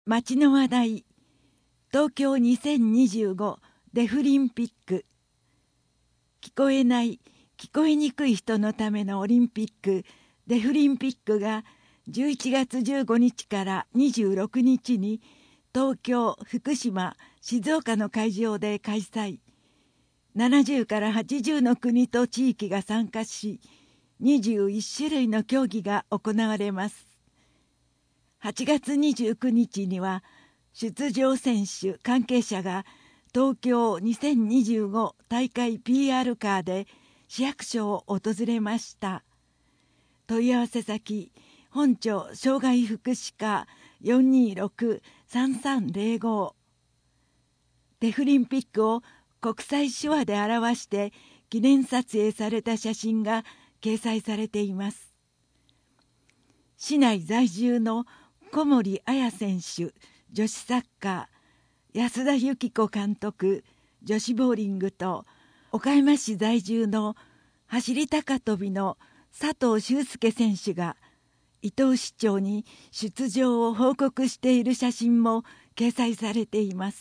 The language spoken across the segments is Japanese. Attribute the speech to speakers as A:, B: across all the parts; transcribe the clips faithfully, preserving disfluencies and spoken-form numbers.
A: 街の話題、東京にせんにじゅうごデフリンピック。聞こえない、聞こえにくい人のためのオリンピック、デフリンピックがじゅういちがつじゅうごにちからにじゅうろくにちに東京、福島、静岡の会場で開催。ななじゅうからはちじゅうの国と地域が参加し、にじゅういちしゅるいの競技が行われます。はちがつにじゅうくにちには出場選手関係者が東京にせんにじゅうご大会 ピーアール カーで市役所を訪れました。問い合わせ先本庁障害福祉課 よんにーろくさんさんぜろご。デフリンピックを国際手話で表して記念撮影された写真が掲載されています。市内在住の小森彩選手女子サッカー、安田由紀子監督女子ボーリングと岡山市在住の走り高跳びの佐藤修介選手が伊東市長に出場を報告している写真も掲載されています。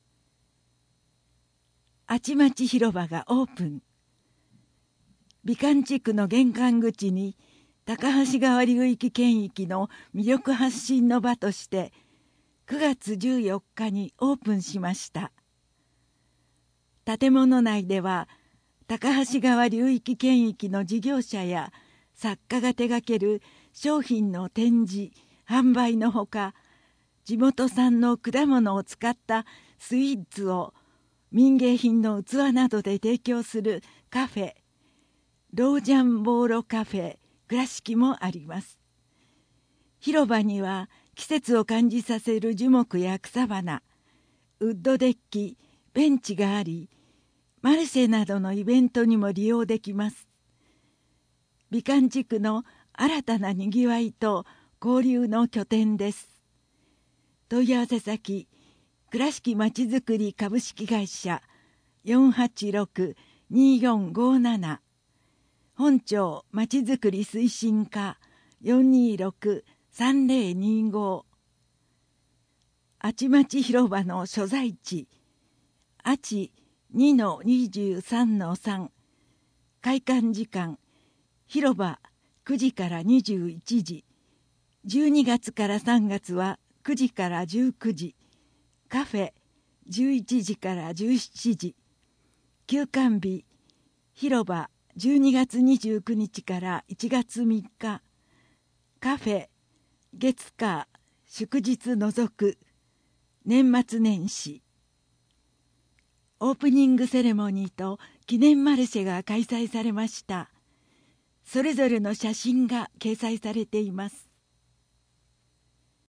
A: あちまち広場がオープン。美観地区の玄関口に高橋川流域圏域の魅力発信の場としてくがつじゅうよっかにオープンしました。建物内では高橋川流域圏域の事業者や作家が手掛ける商品の展示・販売のほか、地元産の果物を使ったスイーツを民芸品の器などで提供するカフェ、ロージャンボーロカフェ倉敷もあります。広場には季節を感じさせる樹木や草花、ウッドデッキ、ベンチがあり、マルシェなどのイベントにも利用できます。美観地区の新たなにぎわいと交流の拠点です。問い合わせ先、倉敷まちづくり株式会社 よんはちろくにーよんごーなな、本庁まちづくり推進課 よんにーろくさんぜろにーご。あちまち広場の所在地、あち にのにじゅうさんのさん、開館時間、広場くじからにじゅういちじ、じゅうにがつからさんがつはくじからじゅうくじ、カフェじゅういちじからじゅうしちじ、休館日、広場じゅうにがつにじゅうくにちからいちがつみっか、カフェ月火祝日除く、年末年始。オープニングセレモニーと記念マルシェが開催されました。それぞれの写真が掲載されています。